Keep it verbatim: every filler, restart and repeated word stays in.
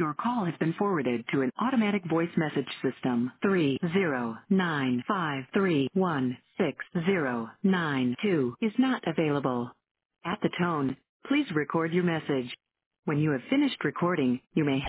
Your call has been forwarded to an automatic voice message system. three zero nine five three one six zero nine two is not available. At the tone, please record your message. When you have finished recording, you may